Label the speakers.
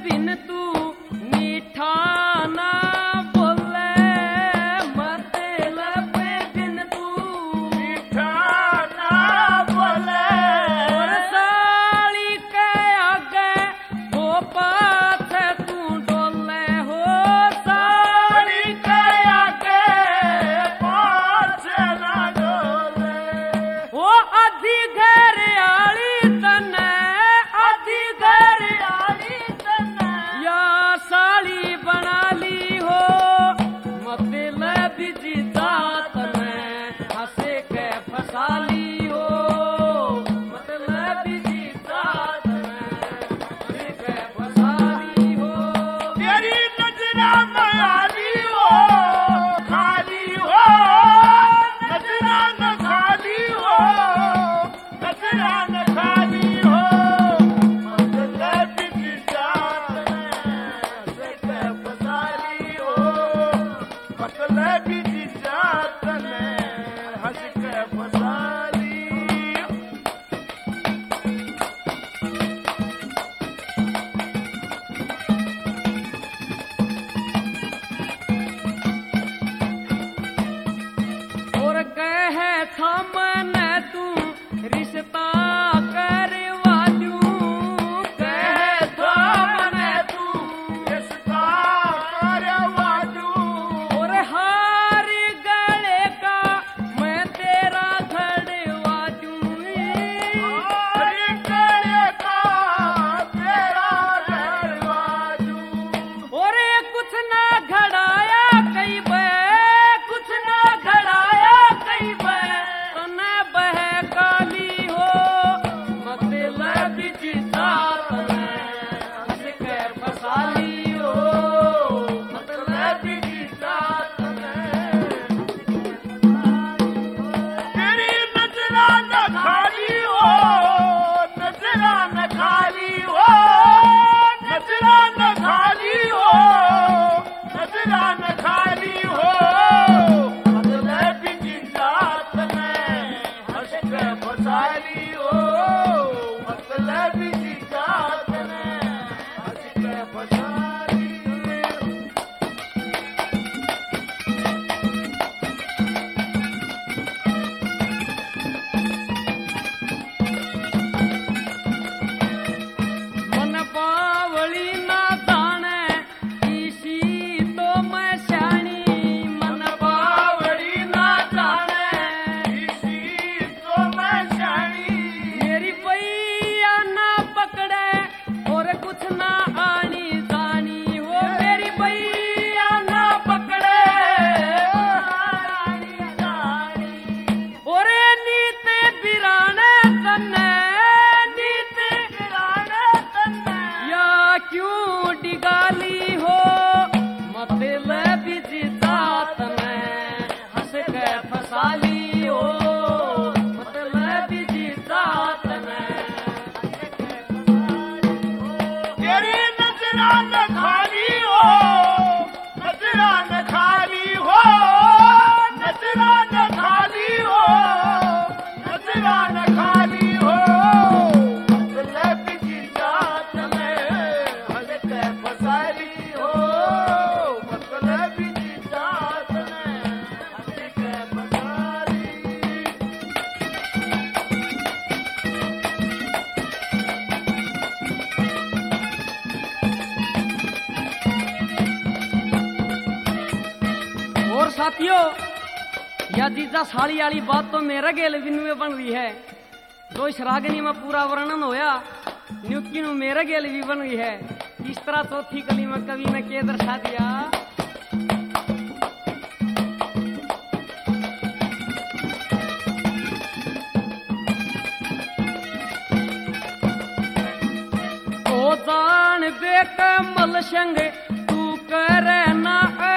Speaker 1: बिन तू मीठा ना बोले, मतलब बिन तू
Speaker 2: मीठा ना बोले।
Speaker 1: और साली के आगे वो पाछे तू डोले हो,
Speaker 2: साली के आगे पाछे ना डोले।
Speaker 1: वो आधी घर आली तने, आधी घर
Speaker 2: आली तने
Speaker 1: या साली बना ली हो, मतलब जी जात में हंसे के फंसा ली हो, मतलब जी जात में हंसे के फंसा ली हो।
Speaker 2: तेरी नजरा में आली हो खाली हो, नजरा न खाली हो, नजरा न खाली हो, मतलब की जात में से फसाली हो, मतलब की जात में हंस के फसाली।
Speaker 1: और कह था मैंने तू रिश्ता करवा दूं, कह था मैंने तू
Speaker 2: रिश्ता करवा दूं।
Speaker 1: और हार गले का मैं तेरा घड़वा दूं,
Speaker 2: हरी गले का तेरा घरवा दूं।
Speaker 1: और ये कुछ ना घड़ाया कई बे, कुछ ना घड़ाया कई बे, तने बहकाली हो, मतलब जी जात में हंस के फसाली हो, मतलब जी जात में।
Speaker 2: तेरी नजरा न खाली हो, नजरा न खाली हो, नजरा न खाली हो, नजरा न खाली हो, मतलब की जात में हंस के फसाली हो, मतलब की जात में हंस के फसाली।
Speaker 1: मन बावली ना जाने इसी तो मैं श्याणी, मन बावली ना जाने
Speaker 2: इसी तो मैं शानी।
Speaker 1: मेरी पैया ना पकड़े और कुछ ना आनी जानी हो, मेरी पैया ना पकड़े और नीते बिराने तन्ने, नीते
Speaker 2: बिराने तन्ने
Speaker 1: या क्यों डिगाली हो, मतलब जी जात में हंस के फसाली हो, मतलब जी जात में हंस के फसाली हो।
Speaker 2: तेरी नजरा न खाली हो, नजरा न खाली हो, नजरा न खाली हो, नजरा न खाली हो, मतलब की जात में हंस के फसाली हो, मतलब की जात में हंस के फसाली।
Speaker 1: और साथियों, या जीजा साड़ी वाली बात तो मेरे गेल बिन में बन रही है, जो इस रागनी में पूरा वर्णन होया न्यूकी नु मेरे गेल भी बन गई है। इस तरह चौथी कली में कवि ने के दर्शा दिया, ओ जान बेकमल संग तू करे ना